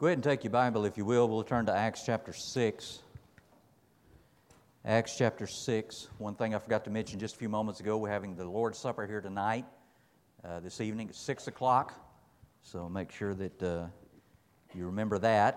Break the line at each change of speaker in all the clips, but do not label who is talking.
Go ahead and take your Bible, if you will. We'll turn to Acts chapter 6. Acts chapter 6. One thing I forgot to mention just a few moments ago, we're having the Lord's Supper here tonight, this evening at 6 o'clock. So make sure that you remember that.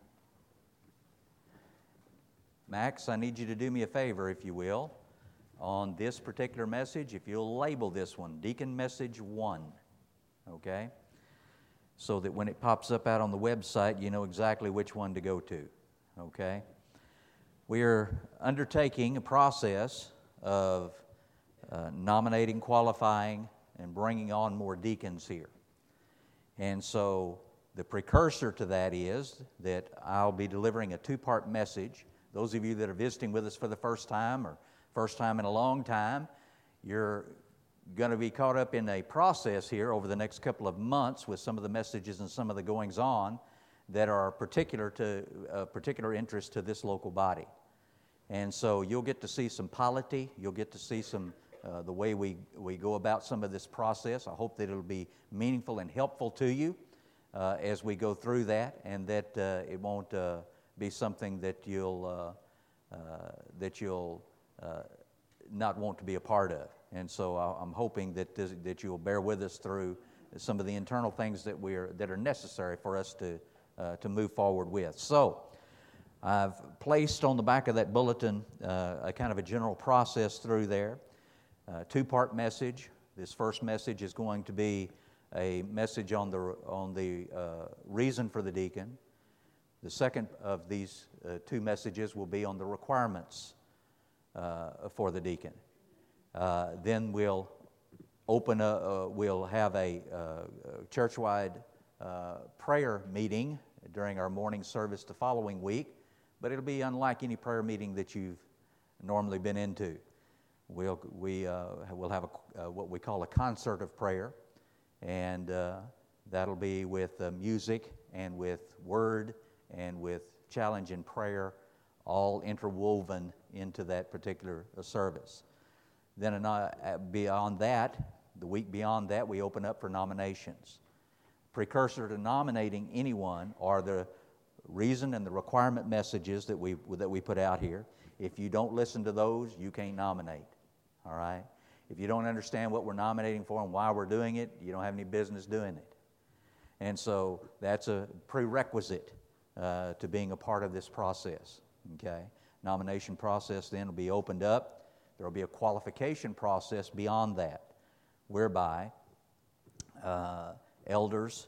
Max, I need you to do me a favor, if you will, on this particular message. If you'll label this one, Deacon Message 1, okay? So that when it pops up out on the website, you know exactly which one to go to, okay? We are undertaking a process of nominating, qualifying, and bringing on more deacons here. And so the precursor to that is that I'll be delivering a two-part message. Those of you that are visiting with us for the first time or first time in a long time, you're going to be caught up in a process here over the next couple of months with some of the messages and some of the goings-on that are particular interest to this local body. And so you'll get to see some polity, you'll get to see some the way we go about some of this process. I hope that it'll be meaningful and helpful to you as we go through that, and that it won't be something that you'll not want to be a part of. And so I'm hoping that you'll bear with us through some of the internal things that are necessary for us to move forward with. So I've placed on the back of that bulletin a kind of a general process through there. Two-part message. This first message is going to be a message on the reason for the deacon. The second of these two messages will be on the requirements for the deacon. Then we'll have a church-wide prayer meeting during our morning service the following week, but it'll be unlike any prayer meeting that you've normally been into. We'll have what we call a concert of prayer, and that'll be with music and with word and with challenge and prayer, all interwoven into that particular service. Then beyond that, the week beyond that, we open up for nominations. Precursor to nominating anyone are the reason and the requirement messages that we put out here. If you don't listen to those, you can't nominate, all right? If you don't understand what we're nominating for and why we're doing it, you don't have any business doing it. And so that's a prerequisite to being a part of this process, okay? Nomination process then will be opened up. There will be a qualification process beyond that, whereby elders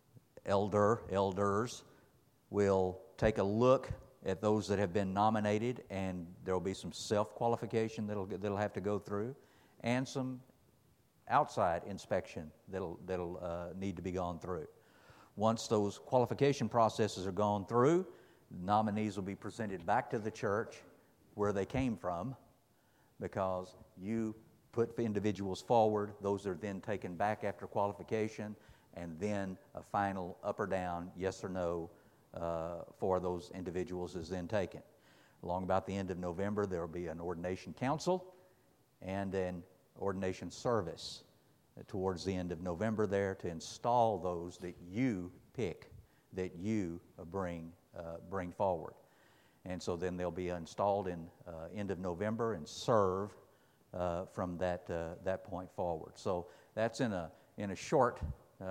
will take a look at those that have been nominated, and there will be some self-qualification that'll have to go through, and some outside inspection that'll need to be gone through. Once those qualification processes are gone through, nominees will be presented back to the church where they came from, because you put individuals forward. Those are then taken back after qualification, and then a final up or down, yes or no, for those individuals is then taken. Along about the end of November, there will be an ordination council and an ordination service towards the end of November there to install those that you pick, that you bring forward. And so then they'll be installed in end of November and serve from that point forward. So that's in a short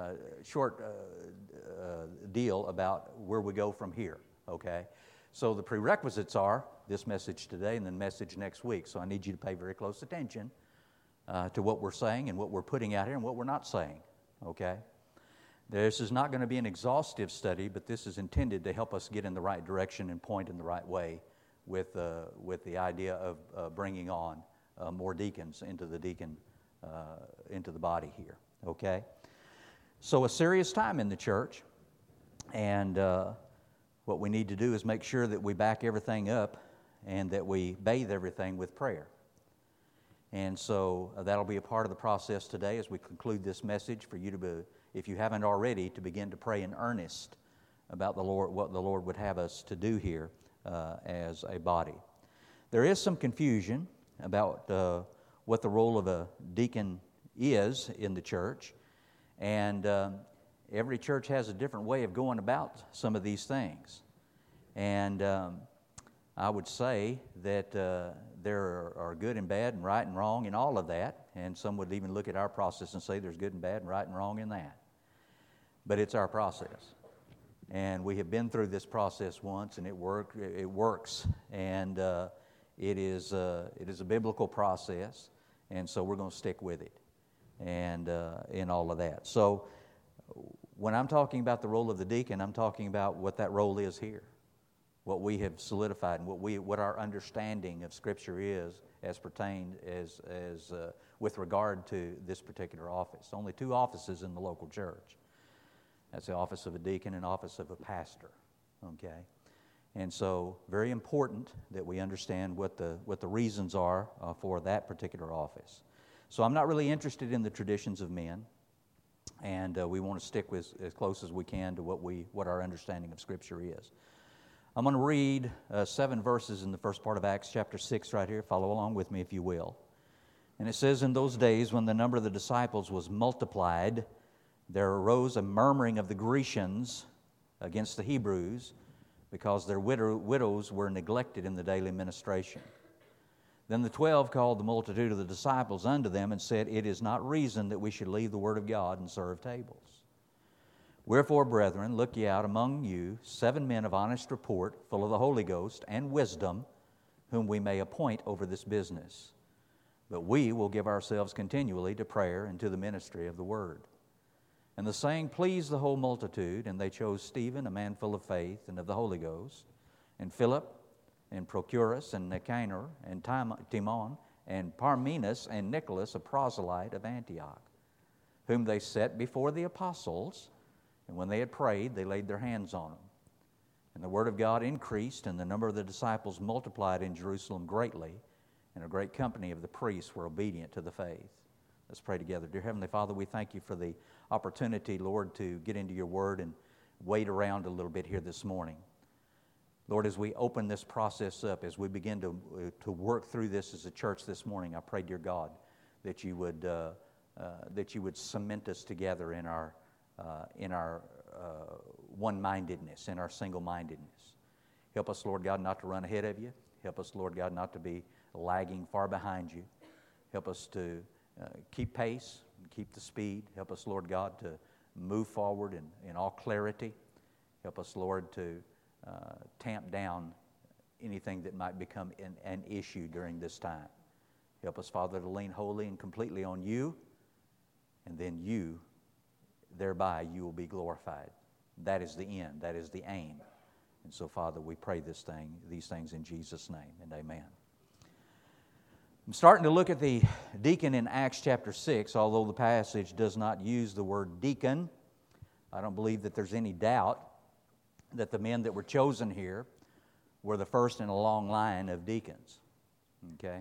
deal about where we go from here. Okay, so the prerequisites are this message today and then message next week. So I need you to pay very close attention to what we're saying and what we're putting out here and what we're not saying. Okay. This is not going to be an exhaustive study, but this is intended to help us get in the right direction and point in the right way with the idea of bringing on more deacons into the body here. Okay, so a serious time in the church, and what we need to do is make sure that we back everything up and that we bathe everything with prayer. And so that'll be a part of the process today as we conclude this message for you to be, if you haven't already, to begin to pray in earnest about the Lord, what the Lord would have us to do here as a body. There is some confusion about what the role of a deacon is in the church, and every church has a different way of going about some of these things. And I would say that there are good and bad and right and wrong in all of that. And some would even look at our process and say there's good and bad and right and wrong in that. But it's our process. And we have been through this process once, and it works. And it is a biblical process. And so we're going to stick with it and in all of that. So when I'm talking about the role of the deacon, I'm talking about what that role is here, what we have solidified, and what our understanding of Scripture is as pertained as with regard to this particular office. Only 2 offices in the local church. That's the office of a deacon and office of a pastor. Okay, and so very important that we understand what the reasons are for that particular office. So I'm not really interested in the traditions of men, and we want to stick with as close as we can to what our understanding of Scripture is. I'm going to read 7 verses in the first part of Acts chapter 6 right here. Follow along with me if you will. And it says, "In those days when the number of the disciples was multiplied, there arose a murmuring of the Grecians against the Hebrews, because their widows were neglected in the daily ministration. Then the 12 called the multitude of the disciples unto them and said, It is not reason that we should leave the word of God and serve tables. Wherefore, brethren, look ye out among you 7 men of honest report, full of the Holy Ghost and wisdom, whom we may appoint over this business. But we will give ourselves continually to prayer and to the ministry of the word. And the saying pleased the whole multitude, and they chose Stephen, a man full of faith and of the Holy Ghost, and Philip, and Prochorus, and Nicanor, and Timon, and Parmenas, and Nicholas, a proselyte of Antioch, whom they set before the apostles, and when they had prayed, they laid their hands on them. And the word of God increased, and the number of the disciples multiplied in Jerusalem greatly, and a great company of the priests were obedient to the faith." Let's pray together. Dear Heavenly Father, we thank you for the opportunity, Lord, to get into your word and wait around a little bit here this morning. Lord, as we open this process up, as we begin to work through this as a church this morning, I pray, dear God, that you would cement us together in our one-mindedness, in our single-mindedness. Help us, Lord God, not to run ahead of you. Help us, Lord God, not to be lagging far behind you. Help us to keep pace, keep the speed. Help us, Lord God, to move forward in all clarity. Help us, Lord, to tamp down anything that might become an issue during this time. Help us, Father, to lean wholly and completely on you, and then you, thereby you will be glorified. That is the end. That is the aim. And so, Father, we pray these things in Jesus' name, and amen. I'm starting to look at the deacon in Acts chapter 6, although the passage does not use the word deacon. I don't believe that there's any doubt that the men that were chosen here were the first in a long line of deacons. Okay?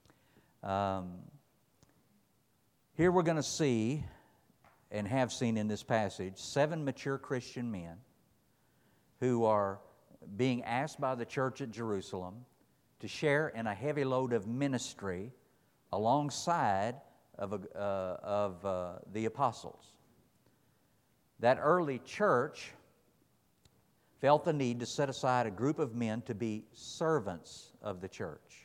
Here we're going to see, and have seen in this passage, 7 mature Christian men who are being asked by the church at Jerusalem to share in a heavy load of ministry alongside of the apostles. That early church felt the need to set aside a group of men to be servants of the church.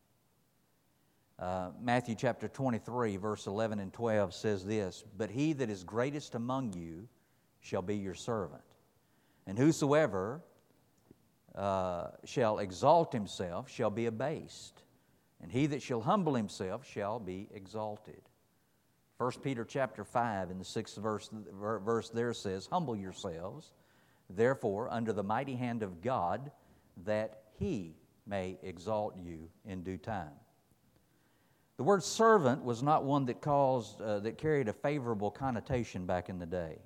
Matthew chapter 23, verse 11 and 12 says this, "But he that is greatest among you shall be your servant. And whosoever shall exalt himself shall be abased, and he that shall humble himself shall be exalted." 1 Peter chapter 5 in the 6th verse there says, "Humble yourselves, therefore, under the mighty hand of God, that He may exalt you in due time." The word servant was not one that carried a favorable connotation back in the day.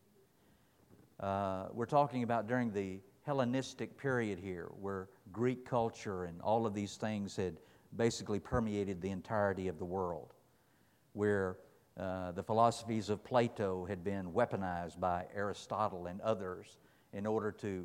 We're talking about during the Hellenistic period here, where Greek culture and all of these things had basically permeated the entirety of the world, where the philosophies of Plato had been weaponized by Aristotle and others in order to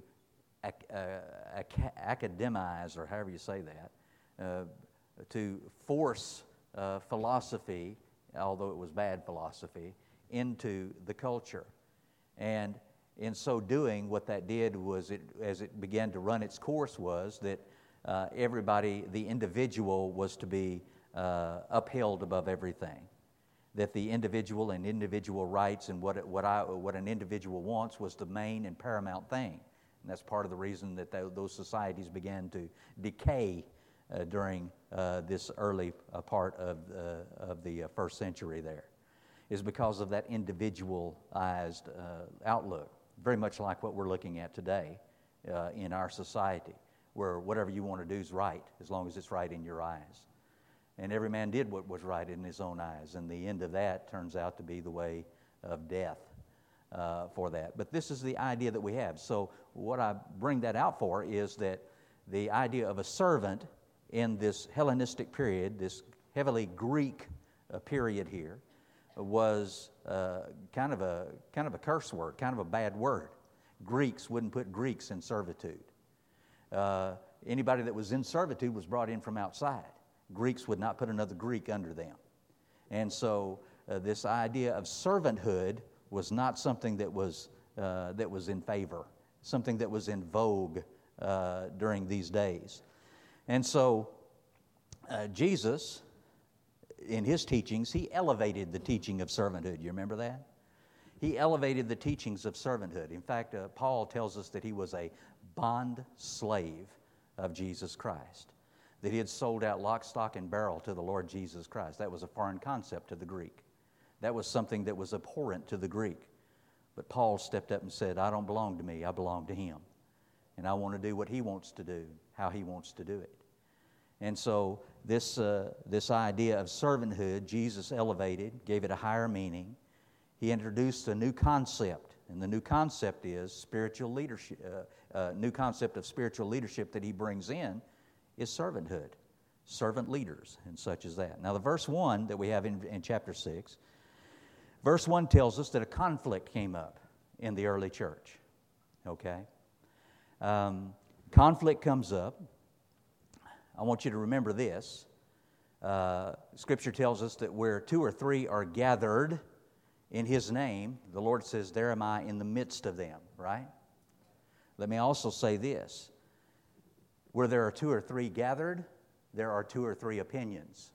academize, or however you say that, to force philosophy, although it was bad philosophy, into the culture. And in so doing, what that did was, as it began to run its course, was that everybody, the individual, was to be upheld above everything. That the individual and individual rights and what an individual wants was the main and paramount thing. And that's part of the reason that those societies began to decay during this early part of the first century there, is because of that individualized outlook, very much like what we're looking at today in our society, where whatever you want to do is right, as long as it's right in your eyes. And every man did what was right in his own eyes, and the end of that turns out to be the way of death for that. But this is the idea that we have. So what I bring that out for is that the idea of a servant in this Hellenistic period, this heavily Greek period here, was kind of a curse word, kind of a bad word. Greeks wouldn't put Greeks in servitude. Anybody that was in servitude was brought in from outside. Greeks would not put another Greek under them. And so this idea of servanthood was not something that was in favor, something that was in vogue during these days. And so Jesus, in his teachings, he elevated the teaching of servanthood. You remember that? He elevated the teachings of servanthood. In fact, Paul tells us that he was a bond slave of Jesus Christ, that he had sold out lock, stock, and barrel to the Lord Jesus Christ. That was a foreign concept to the Greek. That was something that was abhorrent to the Greek. But Paul stepped up and said, I don't belong to me, I belong to him. And I want to do what he wants to do, how he wants to do it. And so this idea of servanthood, Jesus elevated, gave it a higher meaning. He introduced a new concept, and the new concept is spiritual leadership. New concept of spiritual leadership that he brings in is servanthood, servant leaders, and such as that. Now, the verse 1 that we have in chapter 6, verse 1 tells us that a conflict came up in the early church. Okay? Conflict comes up. I want you to remember this. Scripture tells us that where 2 or 3 are gathered in his name, the Lord says, there am I in the midst of them, right? Let me also say this. Where there are 2 or 3 gathered, there are 2 or 3 opinions.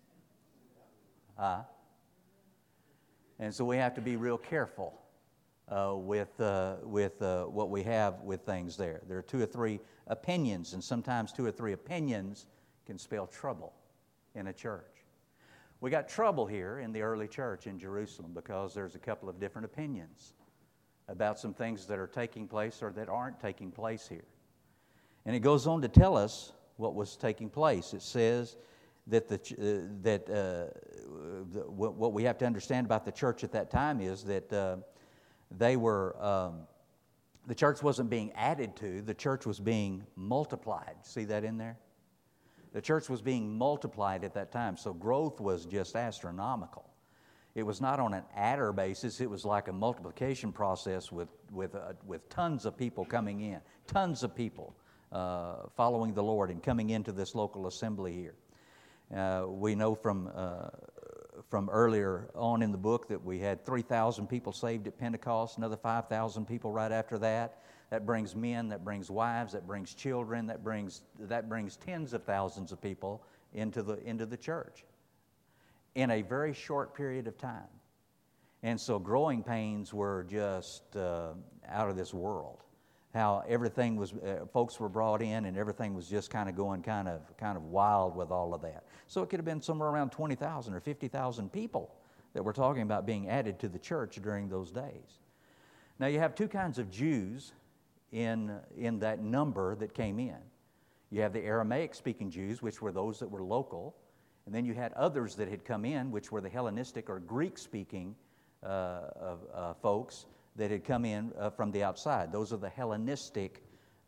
And so we have to be real careful with what we have with things there. There are 2 or 3 opinions, and sometimes 2 or 3 opinions can spell trouble in a church. We got trouble here in the early church in Jerusalem because there's a couple of different opinions about some things that are taking place or that aren't taking place here. And it goes on to tell us what was taking place. It says that what we have to understand about the church at that time is that the church wasn't being added to, the church was being multiplied. See that in there? The church was being multiplied at that time, so growth was just astronomical. It was not on an adder basis, it was like a multiplication process with tons of people coming in, tons of people following the Lord and coming into this local assembly here. We know from earlier on in the book that we had 3,000 people saved at Pentecost, another 5,000 people right after that. That brings men, that brings wives, that brings children, that brings tens of thousands of people into the church in a very short period of time. And so growing pains were just out of this world. How everything was, folks were brought in and everything was just kind of going kind of wild with all of that. So it could have been somewhere around 20,000 or 50,000 people that we're talking about being added to the church during those days. Now you have 2 kinds of Jews in that number that came in. You have the Aramaic-speaking Jews, which were those that were local, and then you had others that had come in, which were the Hellenistic or Greek-speaking folks that had come in from the outside. Those are the Hellenistic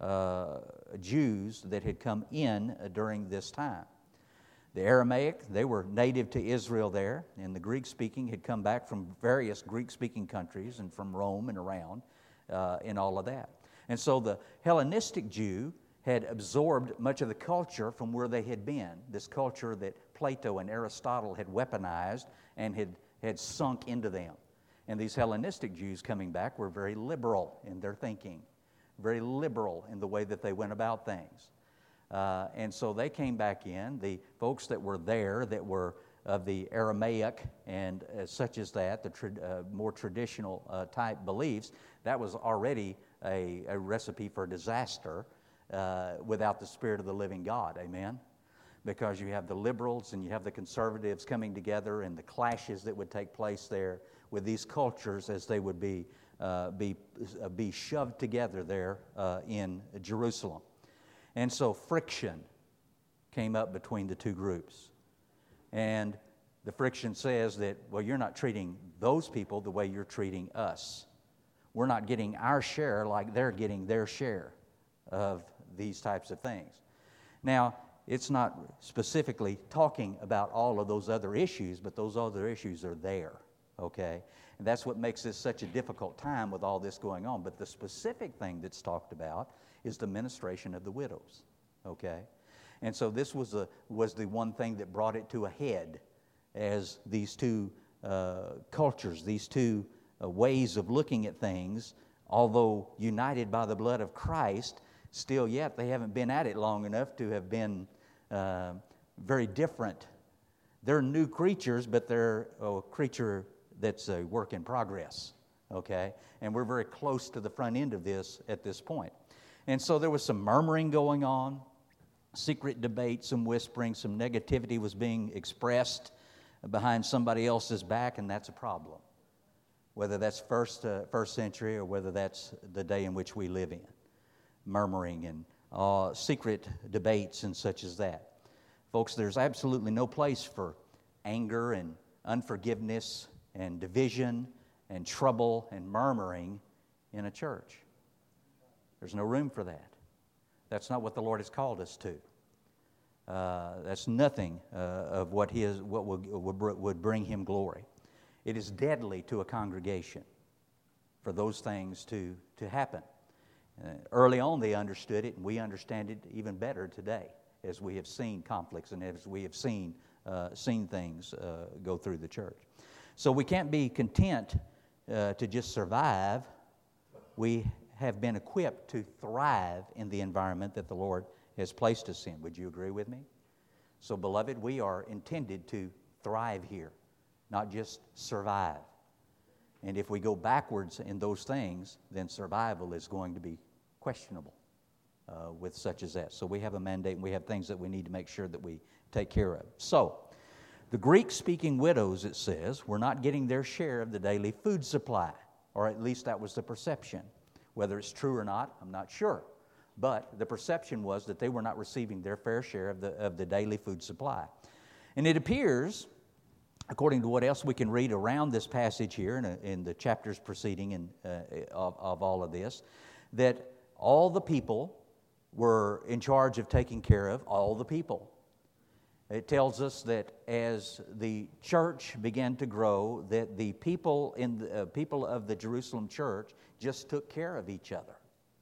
Jews that had come in during this time. The Aramaic, they were native to Israel there, and the Greek-speaking had come back from various Greek-speaking countries and from Rome and around and all of that. And so the Hellenistic Jew had absorbed much of the culture from where they had been, this culture that Plato and Aristotle had weaponized and had sunk into them. And these Hellenistic Jews coming back were very liberal in their thinking, very liberal in the way that they went about things. And so they came back in. The folks that were there that were of the Aramaic and such as that, the more traditional type beliefs, that was already a recipe for disaster without the Spirit of the living God. Amen? Because you have the liberals and you have the conservatives coming together, and the clashes that would take place there with these cultures as they would be shoved together there in Jerusalem. And so friction came up between the two groups. And the friction says that, well, you're not treating those people the way you're treating us. We're not getting our share like they're getting their share of these types of things. Now, it's not specifically talking about all of those other issues, but those other issues are there, okay? And that's what makes this such a difficult time with all this going on. But the specific thing that's talked about is the ministration of the widows, okay? And so this was the one thing that brought it to a head, as these two cultures, these two ways of looking at things, although united by the blood of Christ, still yet they haven't been at it long enough to have been very different. They're new creatures, but they're a creature that's a work in progress, okay? And we're very close to the front end of this at this point. And so there was some murmuring going on, secret debate, some whispering, some negativity was being expressed behind somebody else's back, and that's a problem. Whether that's first century or whether that's the day in which we live in. Murmuring and secret debates and such as that. Folks, there's absolutely no place for anger and unforgiveness and division and trouble and murmuring in a church. There's no room for that. That's not what the Lord has called us to. That's nothing of what would bring Him glory. It is deadly to a congregation for those things to happen. Early on they understood it, and we understand it even better today as we have seen conflicts and as we have seen things go through the church. So we can't be content to just survive. We have been equipped to thrive in the environment that the Lord has placed us in. Would you agree with me? So, beloved, we are intended to thrive here, not just survive. And if we go backwards in those things, then survival is going to be questionable with such as that. So we have a mandate, and we have things that we need to make sure that we take care of. So, the Greek-speaking widows, it says, were not getting their share of the daily food supply, or at least that was the perception. Whether it's true or not, I'm not sure. But the perception was that they were not receiving their fair share of the daily food supply. And it appears, according to what else we can read around this passage here in the chapters preceding of all of this, that all the people were in charge of taking care of all the people. It tells us that as the church began to grow, that the people people of the Jerusalem church just took care of each other.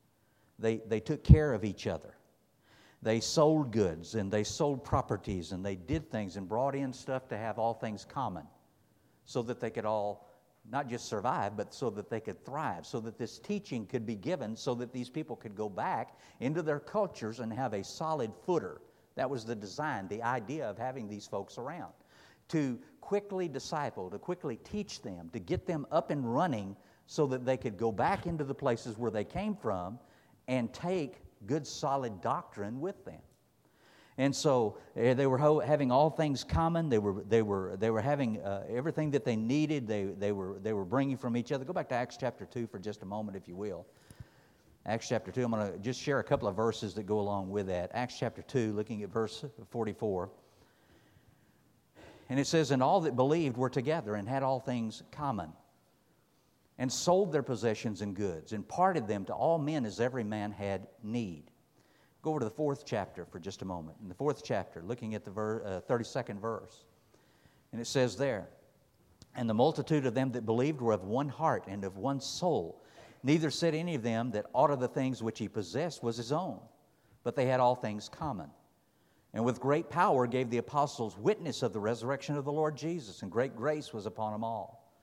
They took care of each other. They sold goods and they sold properties and they did things and brought in stuff to have all things common, so that they could all not just survive, but so that they could thrive, so that this teaching could be given, so that these people could go back into their cultures and have a solid footer. That was the design, the idea of having these folks around. To quickly disciple, to quickly teach them, to get them up and running so that they could go back into the places where they came from and take good solid doctrine with them. And so they were having all things common. They were having everything that they needed. They were bringing from each other. Go back to Acts chapter 2 for just a moment, if you will. Acts chapter 2, I'm going to just share a couple of verses that go along with that. Acts chapter 2, looking at verse 44. And it says, "And all that believed were together and had all things common, and sold their possessions and goods, and parted them to all men as every man had need." Go over to the 4th chapter for just a moment. In the 4th chapter, looking at the 32nd verse. And it says there, "And the multitude of them that believed were of one heart and of one soul. Neither said any of them that aught of the things which he possessed was his own, but they had all things common. And with great power gave the apostles witness of the resurrection of the Lord Jesus, and great grace was upon them all.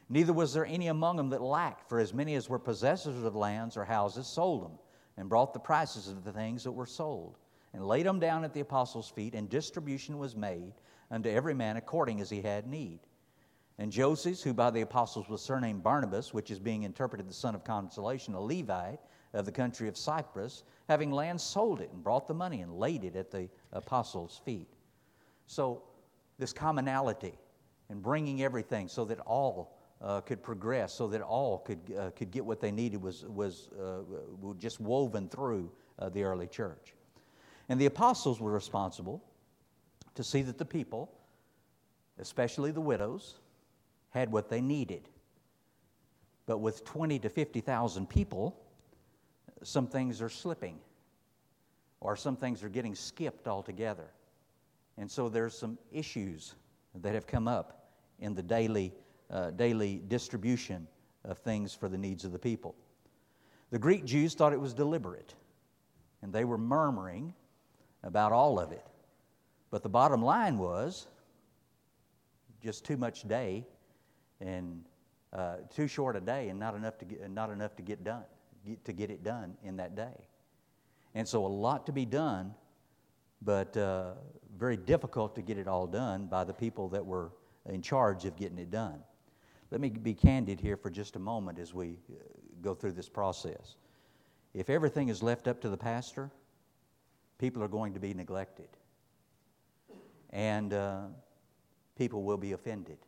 Neither was there any among them that lacked, for as many as were possessors of lands or houses sold them, and brought the prices of the things that were sold, and laid them down at the apostles' feet, and distribution was made unto every man according as he had need. And Joses, who by the apostles was surnamed Barnabas, which is being interpreted the son of consolation, a Levite of the country of Cyprus, having land, sold it, and brought the money, and laid it at the apostles' feet. So this commonality and bringing everything so that all could progress, so that all could get what they needed was just woven through the early church. And the apostles were responsible to see that the people, especially the widows, had what they needed. But with 20 to 50,000 people, some things are slipping, or some things are getting skipped altogether. And so there's some issues that have come up in the daily distribution of things for the needs of the people. The Greek Jews thought it was deliberate, and they were murmuring about all of it. But the bottom line was just too much day, and too short a day, and not enough to get it done in that day. And so a lot to be done, but very difficult to get it all done by the people that were in charge of getting it done. Let me be candid here for just a moment as we go through this process. If everything is left up to the pastor, people are going to be neglected. And people will be offended.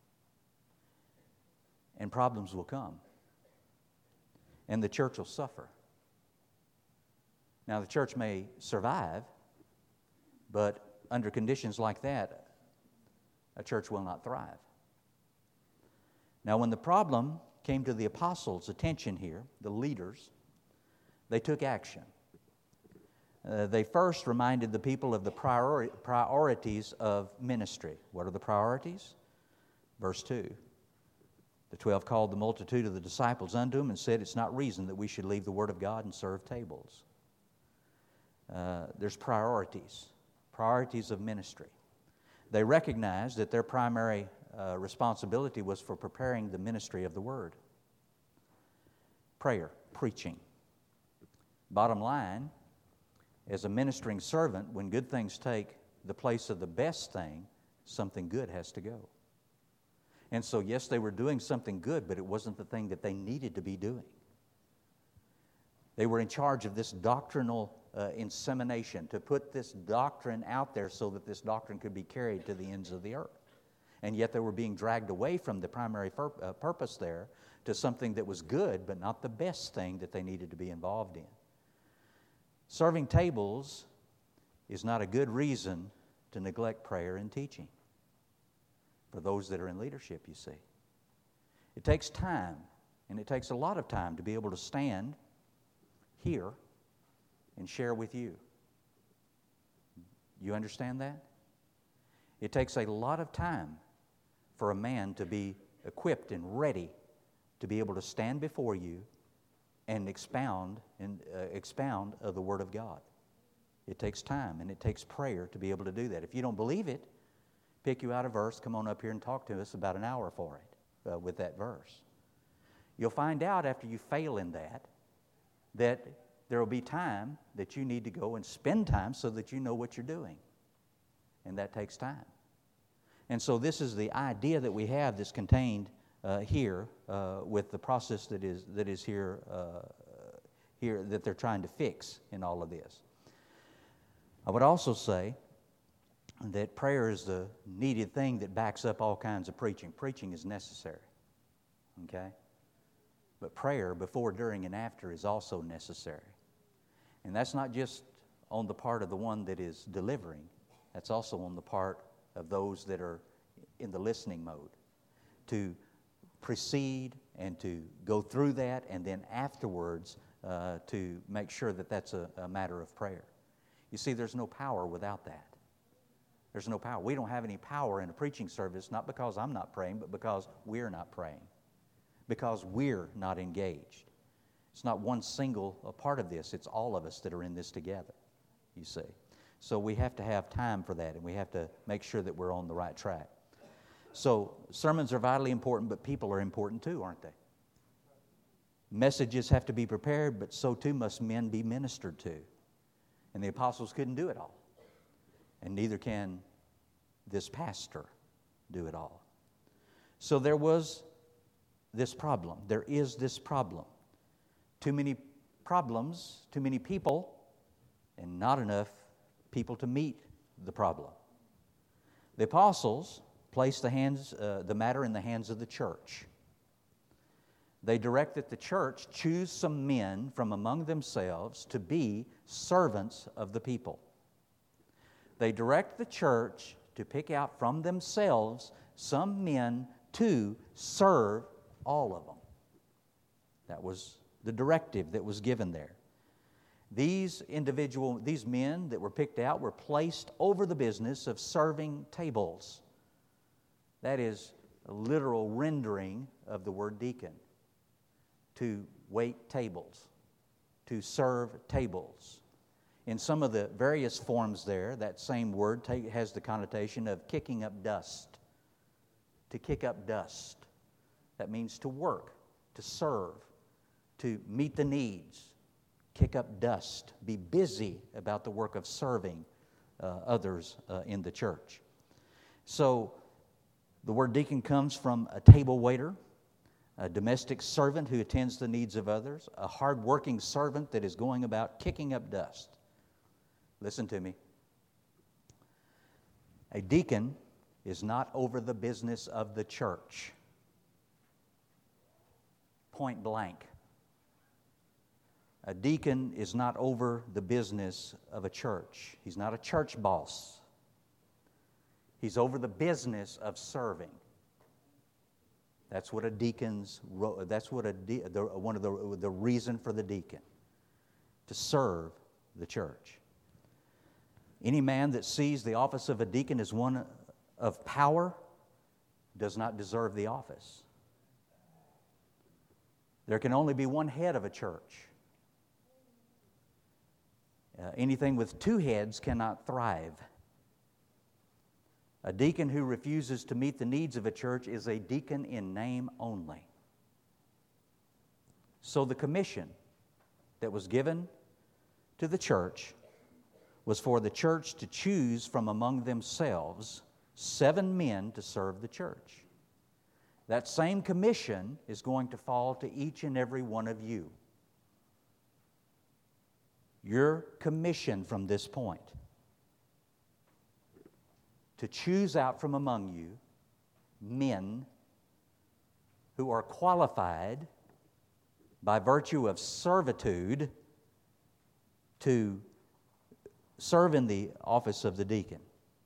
And problems will come. And the church will suffer. Now, the church may survive, but under conditions like that, a church will not thrive. Now, when the problem came to the apostles' attention here, the leaders, they took action. They first reminded the people of the priorities of ministry. What are the priorities? Verse 2. The 12 called the multitude of the disciples unto him and said, it's not reason that we should leave the word of God and serve tables. There's priorities of ministry. They recognized that their primary responsibility was for preparing the ministry of the word. Prayer, preaching. Bottom line, as a ministering servant, when good things take the place of the best thing, something good has to go. And so, yes, they were doing something good, but it wasn't the thing that they needed to be doing. They were in charge of this doctrinal insemination, to put this doctrine out there so that this doctrine could be carried to the ends of the earth. And yet they were being dragged away from the primary purpose there to something that was good, but not the best thing that they needed to be involved in. Serving tables is not a good reason to neglect prayer and teaching for those that are in leadership, you see. It takes time, and it takes a lot of time to be able to stand here and share with you. You understand that? It takes a lot of time for a man to be equipped and ready to be able to stand before you and expound of the Word of God. It takes time and it takes prayer to be able to do that. If you don't believe it, pick you out a verse, come on up here and talk to us about an hour for it with that verse. You'll find out after you fail in that there will be time that you need to go and spend time so that you know what you're doing. And that takes time. And so this is the idea that we have that's contained here with the process that is here that they're trying to fix in all of this. I would also say that prayer is the needed thing that backs up all kinds of preaching. Preaching is necessary, okay? But prayer before, during, and after is also necessary. And that's not just on the part of the one that is delivering. That's also on the part of those that are in the listening mode. To precede and to go through that, and then afterwards to make sure that that's a matter of prayer. You see, there's no power without that. There's no power. We don't have any power in a preaching service, not because I'm not praying, but because we're not praying. Because we're not engaged. It's not one single part of this. It's all of us that are in this together, you see. So we have to have time for that, and we have to make sure that we're on the right track. So sermons are vitally important, but people are important too, aren't they? Messages have to be prepared, but so too must men be ministered to. And the apostles couldn't do it all. And neither can this pastor do it all. So there was this problem. There is this problem. Too many problems, too many people, and not enough people to meet the problem. The apostles placed the matter in the hands of the church. They direct that the church choose some men from among themselves to be servants of the people. They direct the church to pick out from themselves some men to serve all of them. That was the directive that was given there. These men that were picked out were placed over the business of serving tables. That is a literal rendering of the word deacon. To wait tables, to serve tables. In some of the various forms there, that same word has the connotation of kicking up dust. To kick up dust. That means to work, to serve, to meet the needs, kick up dust, be busy about the work of serving others in the church. So the word deacon comes from a table waiter, a domestic servant who attends the needs of others, a hard-working servant that is going about kicking up dust. Listen to me. A deacon is not over the business of the church. Point blank. A deacon is not over the business of a church. He's not a church boss. He's over the business of serving. That's what a deacon's. That's what one of the reason for the deacon, to serve the church. Any man that sees the office of a deacon as one of power does not deserve the office. There can only be one head of a church. Anything with two heads cannot thrive. A deacon who refuses to meet the needs of a church is a deacon in name only. So the commission that was given to the church was for the church to choose from among themselves 7 men to serve the church. That same commission is going to fall to each and every one of you. Your commission from this point to choose out from among you men who are qualified by virtue of servitude to serve in the office of the deacon.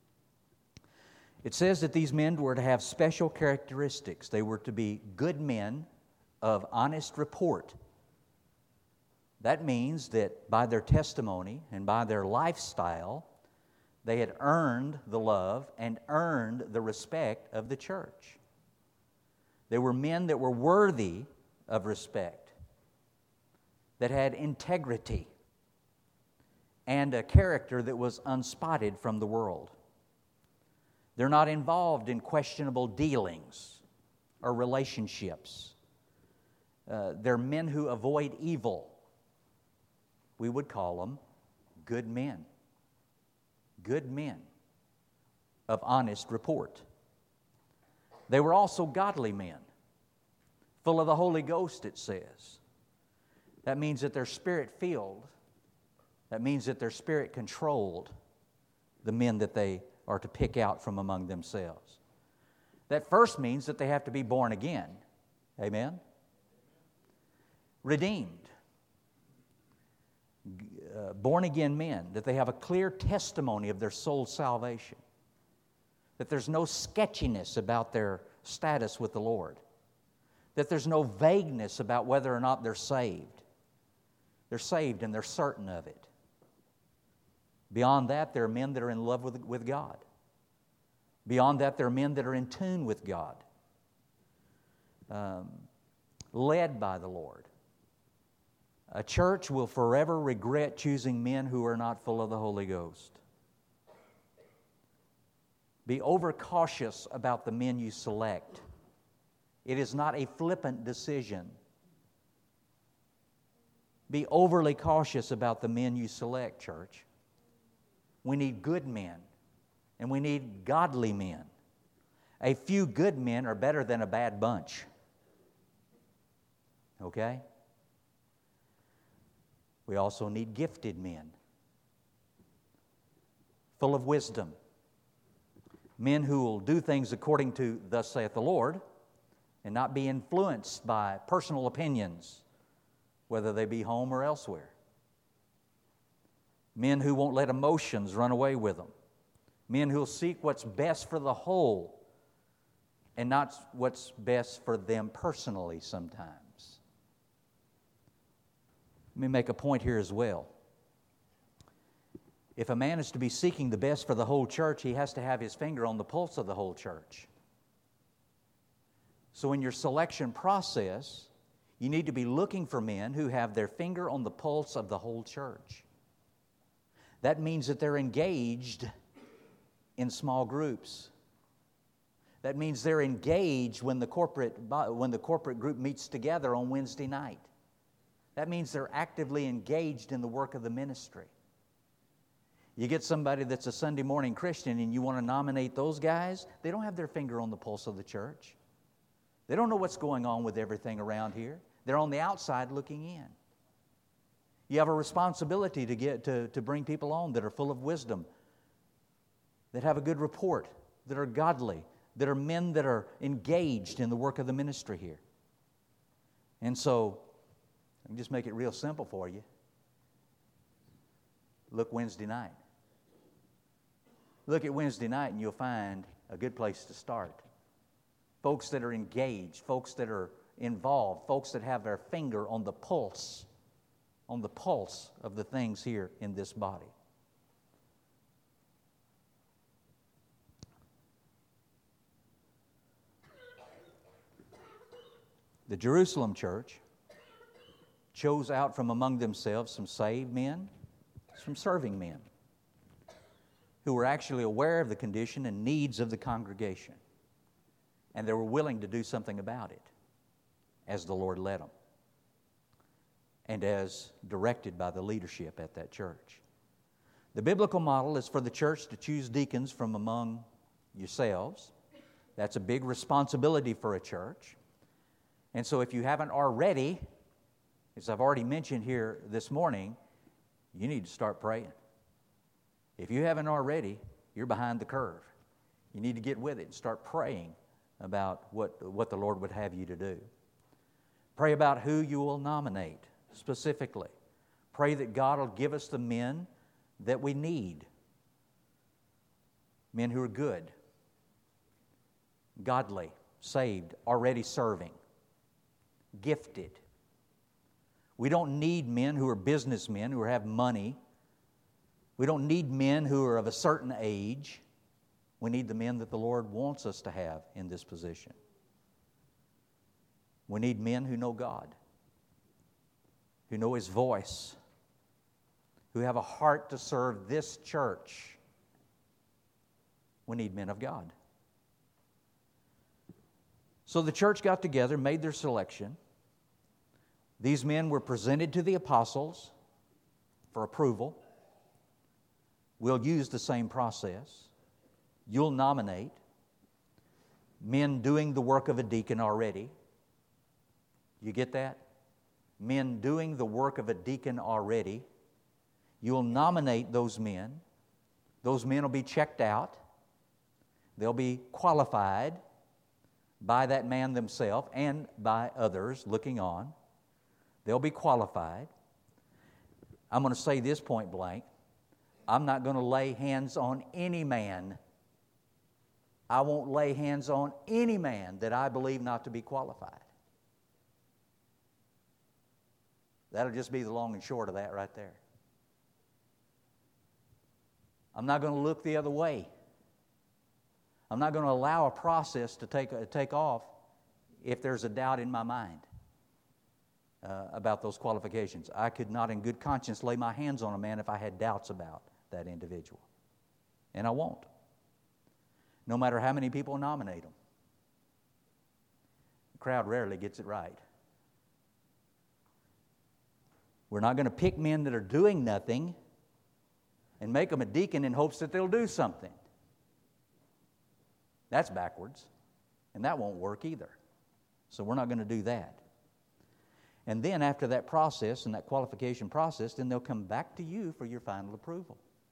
It says that these men were to have special characteristics. They were to be good men of honest report. That means that by their testimony and by their lifestyle, they had earned the love and earned the respect of the church. They were men that were worthy of respect, that had integrity and a character that was unspotted from the world. They're not involved in questionable dealings or relationships. They're men who avoid evil. We would call them good men. Good men of honest report. They were also godly men, full of the Holy Ghost, it says. That means that they're spirit-filled. That means that they're spirit-controlled, the men that they are to pick out from among themselves. That first means that they have to be born again. Amen? Redeemed. Born-again men, that they have a clear testimony of their soul's salvation, that there's no sketchiness about their status with the Lord, that there's no vagueness about whether or not they're saved. They're saved and they're certain of it. Beyond that, there are men that are in love with God. Beyond that, there are men that are in tune with God, led by the Lord. A church will forever regret choosing men who are not full of the Holy Ghost. Be overcautious about the men you select. It is not a flippant decision. Be overly cautious about the men you select, church. We need good men, and we need godly men. A few good men are better than a bad bunch. Okay? We also need gifted men, full of wisdom. Men who will do things according to thus saith the Lord and not be influenced by personal opinions, whether they be home or elsewhere. Men who won't let emotions run away with them. Men who will seek what's best for the whole and not what's best for them personally sometimes. Let me make a point here as well. If a man is to be seeking the best for the whole church, he has to have his finger on the pulse of the whole church. So in your selection process, you need to be looking for men who have their finger on the pulse of the whole church. That means that they're engaged in small groups. That means they're engaged when the corporate group meets together on Wednesday night. That means they're actively engaged in the work of the ministry. You get somebody that's a Sunday morning Christian and you want to nominate those guys, they don't have their finger on the pulse of the church. They don't know what's going on with everything around here. They're on the outside looking in. You have a responsibility to bring people on that are full of wisdom, that have a good report, that are godly, that are men that are engaged in the work of the ministry here. And so, I can just make it real simple for you. Look Wednesday night. Look at Wednesday night and you'll find a good place to start. Folks that are engaged, folks that are involved, folks that have their finger on the pulse of the things here in this body. The Jerusalem church chose out from among themselves some saved men, some serving men, who were actually aware of the condition and needs of the congregation. And they were willing to do something about it as the Lord led them and as directed by the leadership at that church. The biblical model is for the church to choose deacons from among yourselves. That's a big responsibility for a church. And so if you haven't already, as I've already mentioned here this morning, you need to start praying. If you haven't already, you're behind the curve. You need to get with it and start praying about what the Lord would have you to do. Pray about who you will nominate specifically. Pray that God will give us the men that we need. Men who are good, godly, saved, already serving, gifted. We don't need men who are businessmen, who have money. We don't need men who are of a certain age. We need the men that the Lord wants us to have in this position. We need men who know God, who know His voice, who have a heart to serve this church. We need men of God. So the church got together, made their selection. These men were presented to the apostles for approval. We'll use the same process. You'll nominate men doing the work of a deacon already. You get that? Men doing the work of a deacon already. You'll nominate those men. Those men will be checked out. They'll be qualified by that man themselves and by others looking on. They'll be qualified. I'm going to say this point blank. I'm not going to lay hands on any man. I won't lay hands on any man that I believe not to be qualified. That'll just be the long and short of that right there. I'm not going to look the other way. I'm not going to allow a process to take off if there's a doubt in my mind about those qualifications. I could not in good conscience lay my hands on a man if I had doubts about that individual. And I won't. no matter how many people nominate them. The crowd rarely gets it right. We're not going to pick men that are doing nothing and make them a deacon in hopes that they'll do something. That's backwards, and that won't work either. So we're not going to do that. And then after that process and that qualification process, then they'll come back to you for your final approval.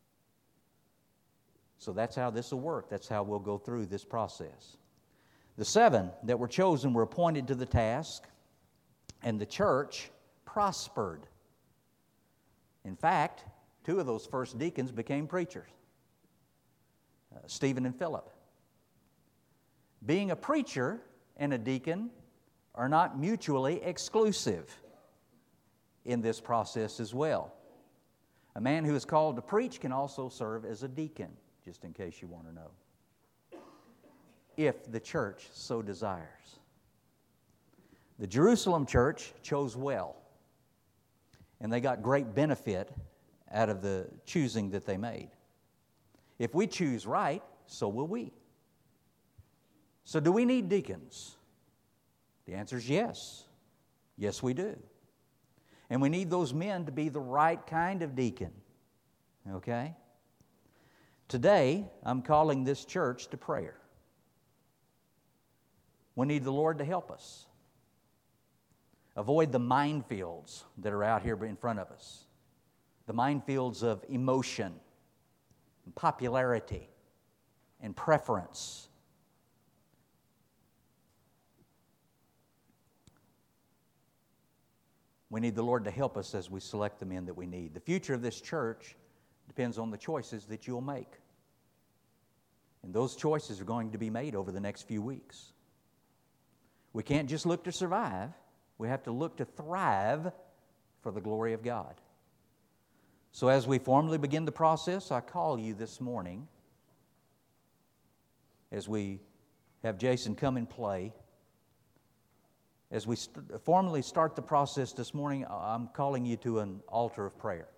So that's how this will work. That's how we'll go through this process. The 7 that were chosen were appointed to the task, and the church prospered. In fact, 2 of those first deacons became preachers, Stephen and Philip. Being a preacher and a deacon are not mutually exclusive in this process as well. A man who is called to preach can also serve as a deacon, just in case you want to know, if the church so desires. The Jerusalem church chose well, and they got great benefit out of the choosing that they made. If we choose right, so will we. So do we need deacons? The answer is yes. Yes, we do. And we need those men to be the right kind of deacon. Okay? Today, I'm calling this church to prayer. We need the Lord to help us. Avoid the minefields that are out here in front of us. The minefields of emotion, and popularity, and preference. We need the Lord to help us as we select the men that we need. The future of this church depends on the choices that you'll make. And those choices are going to be made over the next few weeks. We can't just look to survive. We have to look to thrive for the glory of God. So as we formally begin the process, I call you this morning, as we have Jason come and play, as we formally start the process this morning, I'm calling you to an altar of prayer.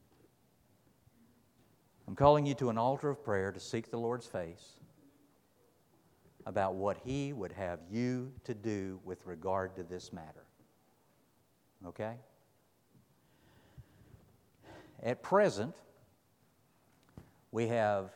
I'm calling you to an altar of prayer to seek the Lord's face about what He would have you to do with regard to this matter. Okay? At present, we have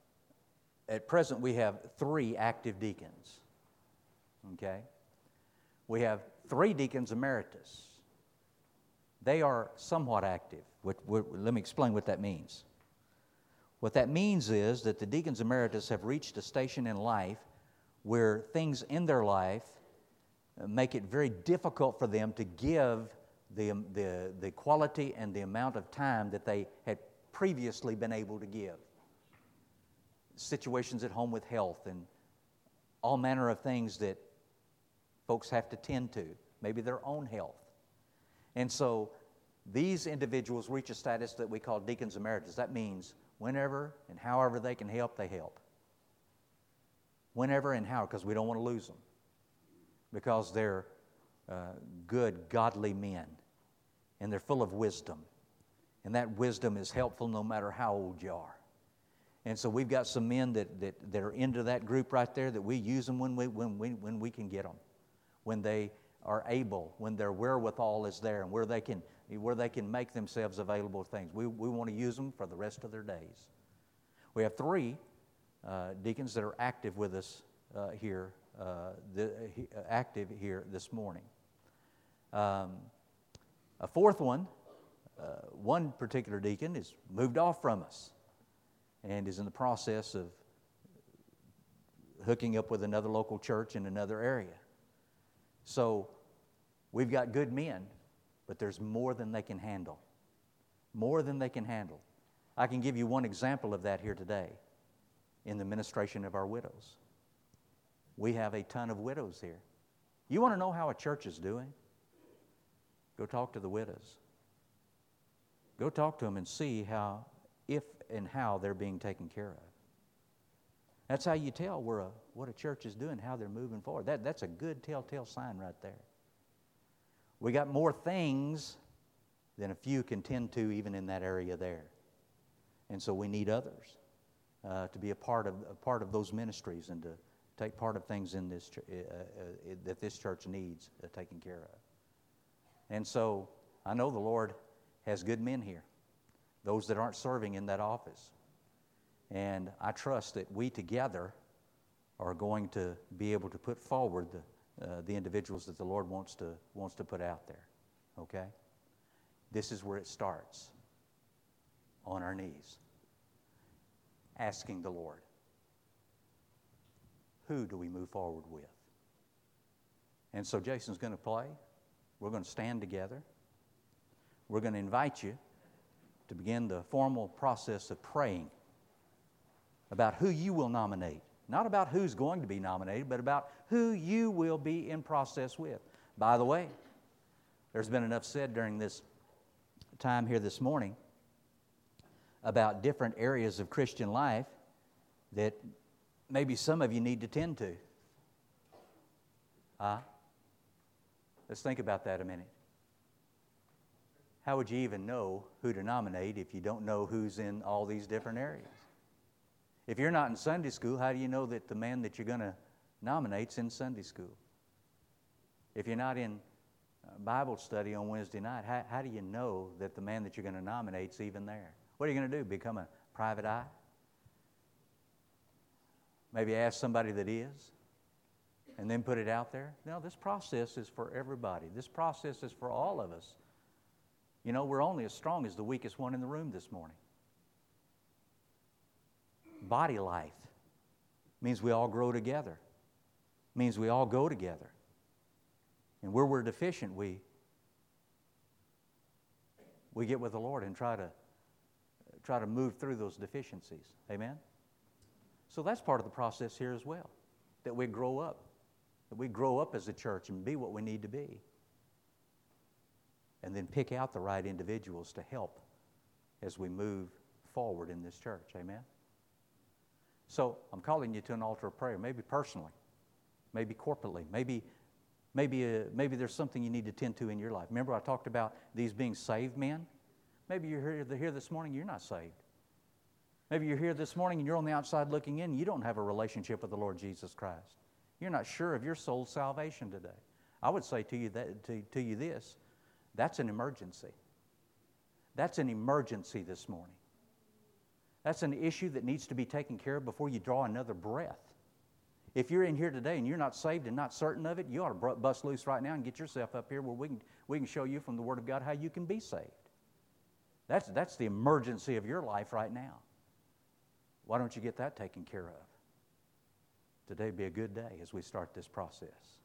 3 active deacons. Okay? We have 3 deacons emeritus. They are somewhat active. Let me explain what that means. What that means is that the deacons emeritus have reached a station in life where things in their life make it very difficult for them to give the quality and the amount of time that they had previously been able to give. Situations at home with health and all manner of things that folks have to tend to, maybe their own health. And so these individuals reach a status that we call deacons emeritus. That means whenever and however they can help, they help. Whenever and how, because we don't want to lose them. Because they're good, godly men. And they're full of wisdom. And that wisdom is helpful no matter how old you are. And so we've got some men that are into that group right there, that we use them when we can get them. When they are able, when their wherewithal is there, and where they can make themselves available to things. We want to use them for the rest of their days. We have 3 deacons that are active with us active here this morning. A 4th one, one particular deacon is moved off from us and is in the process of hooking up with another local church in another area. So we've got good men, but there's more than they can handle. More than they can handle. I can give you one example of that here today in the ministration of our widows. We have a ton of widows here. You want to know how a church is doing? Go talk to the widows. Go talk to them and see how, if and how they're being taken care of. That's how you tell what a church is doing, how they're moving forward. That's a good telltale sign right there. We got more things than a few can tend to even in that area there. And so we need others. to be a part of those ministries and to take part of things in this that this church needs taken care of. And so I know the Lord has good men here, those that aren't serving in that office. And I trust that we together are going to be able to put forward the individuals that the Lord wants to put out there. Okay? This is where it starts, on our knees, asking the Lord, who do we move forward with? And so Jason's going to play. We're going to stand together. We're going to invite you to begin the formal process of praying about who you will nominate. Not about who's going to be nominated, but about who you will be in process with. By the way, there's been enough said during this time here this morning about different areas of Christian life that maybe some of you need to tend to. Let's think about that a minute. How would you even know who to nominate if you don't know who's in all these different areas? If you're not in Sunday school, how do you know that the man that you're going to nominate's in Sunday school? If you're not in Bible study on Wednesday night, how do you know that the man that you're going to nominate's even there? What are you going to do, become a private eye? Maybe ask somebody that is, and then put it out there? No, this process is for everybody. This process is for all of us. You know, we're only as strong as the weakest one in the room this morning. Body life means we all grow together. Means we all go together. And where we're deficient, we get with the Lord and try to move through those deficiencies. Amen? So that's part of the process here as well, that we grow up. That we grow up as a church and be what we need to be. And then pick out the right individuals to help as we move forward in this church. Amen? So I'm calling you to an altar of prayer, maybe personally, maybe corporately, maybe there's something you need to tend to in your life. Remember I talked about these being saved men? Maybe you're here this morning, you're not saved. Maybe you're here this morning and you're on the outside looking in, and you don't have a relationship with the Lord Jesus Christ. You're not sure of your soul's salvation today. I would say to you this, that's an emergency. That's an emergency this morning. That's an issue that needs to be taken care of before you draw another breath. If you're in here today and you're not saved and not certain of it, you ought to bust loose right now and get yourself up here where we can show you from the Word of God how you can be saved. That's the emergency of your life right now. Why don't you get that taken care of? Today would be a good day as we start this process.